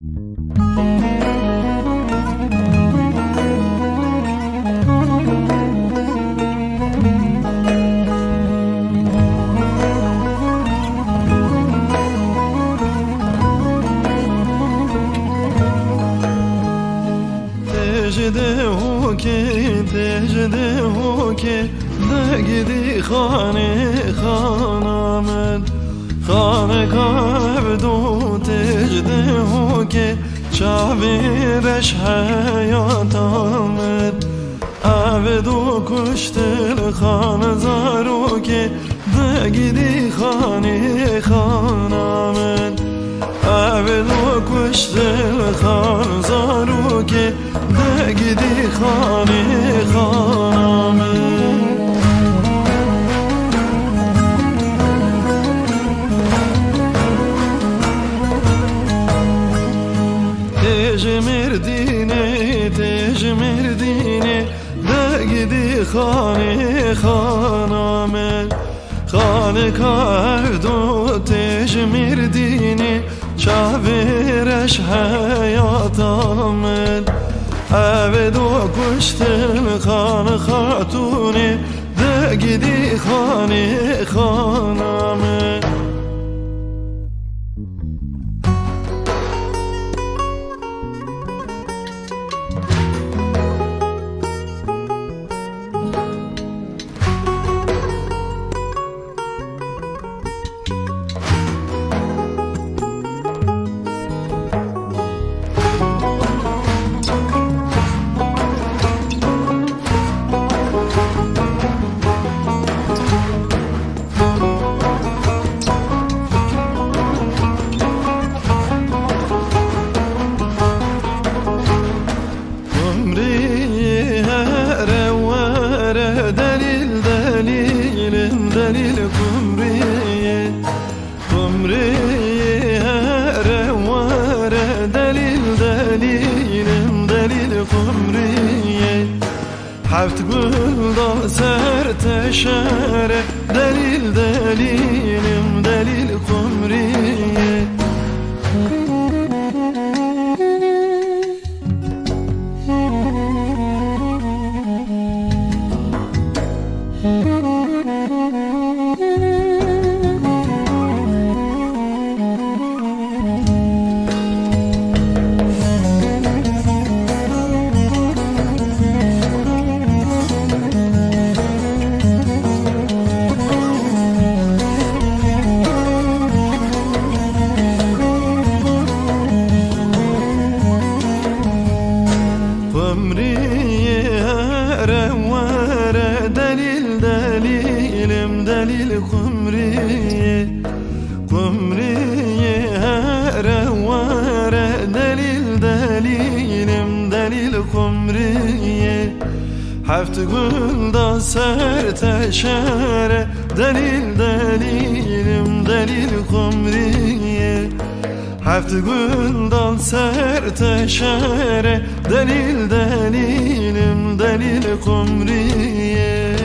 تجده هو که نگیدی خانه خانمد خانه کبدو تجده هو که شعبیرش حیات آمد عبدو کشتل خانه زارو که نگیدی خانه خانمد عبدو کشتل خانه زارو که نگیدی خانه خانمه تیج مردینه نگیدی خانه خانمه خانه کردو تیج مردینه شعبیرش حیات آمد عبدو کشتن خانه خاتونه نگیدی خانه خانمه دلیل قمریه هفت گل دا سر تشاره دلیل قمریه دلیل قمریه هره وره دلیل قمریه هفت گل دا سر تشاره دلیل قمریه هفت گل دا سر تشاره دلیل قمریه